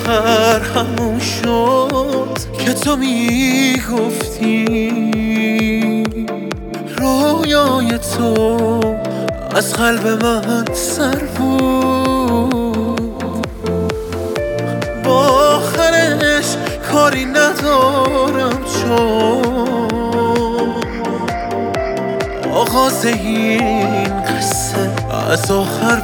آخر همون شد که تو میگفتی رویای تو از قلب من سر بود. با آخرش کاری ندارم چون آغاز این قصه از آخر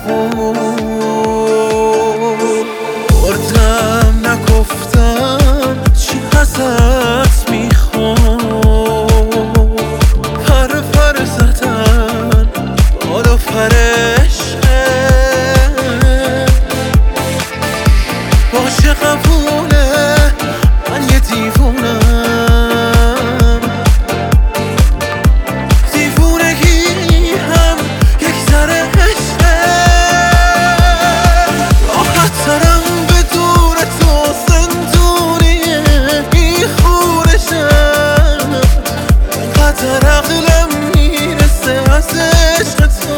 بود. بردم نگفتم چی ازت میخوام، پر زدن بالا فرشته باشه قبوله، من یه دیوونم، دیوونگی هم یک ذره عشقه. راحت ترم بدون تو زندونیه این خونشم، اینقدر عقلم میرسه از عشق تو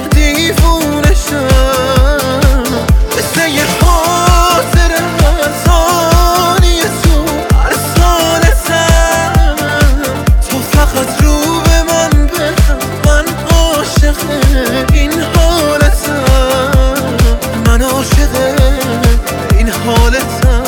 دیوونشم. مثل یه خاطر از آنی تو هر سالتم، تو فقط رو به من بخند، من عاشق این حالتم، من عاشق این حالتم.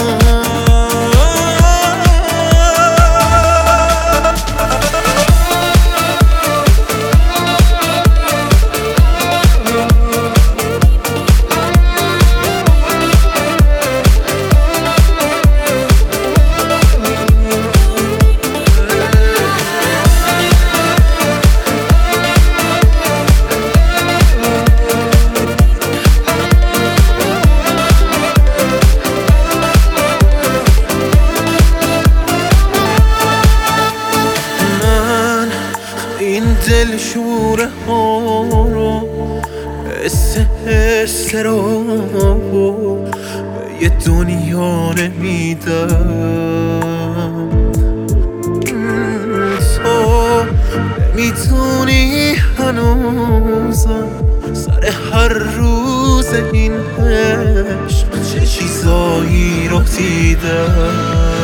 این دل شوره ها رو حس رو به یه دنیا نمیدم. تو نمیدونی هنوزم سر هر روز این عشق چه چیزایی رو دیدم.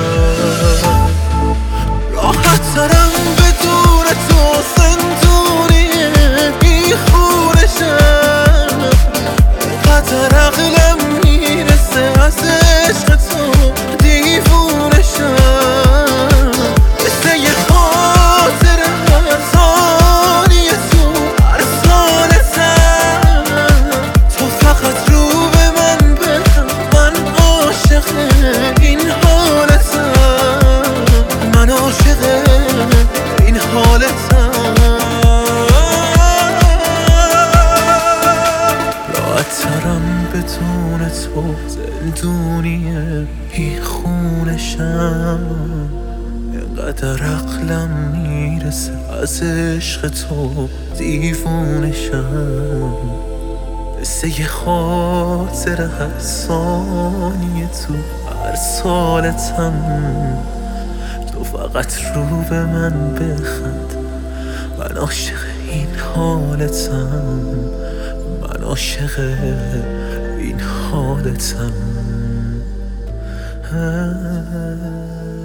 راحت ترم بدون تو زندونیه این خونشم، اینقدر عقلم میرسه از عشق تو دیوونشم. مثل یه خاطر از آنی تو هر سالتم، تو فقط رو به من بخند، من عاشق این حالتم، من عاشق این حالتم. راحت ترم بدون تو زندونیه این خونشم، اینقدر عقلم میرسه از عشق تو دیوونشم. مثل یه خاطر هر ثانیه تو هر سالتم، تو فقط رو به من بخند، من عاشق این حالتم، من عاشق این حالتم.